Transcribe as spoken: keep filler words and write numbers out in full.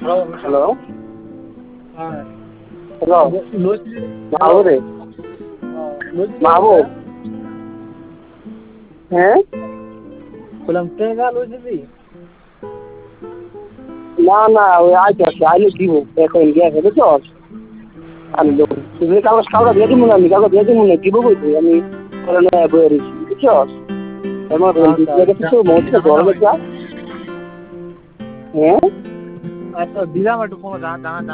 hello hello মাহবুব রে মাহবুব হ্যাঁ না না ওই আইতে আসছে আইলে দিব এখন গিয়েছে বুঝছো আমি তুমি কাগজ কাগজ দিয়ে দিব না আমি কাগজ দিয়ে দিব না দিব বলছি আমি বয়ে রয়েছি বুঝছো আমার কিছু মধ্যে গরমে চা হ্যাঁ আচ্ছা দিলাম একটু কোনো জানা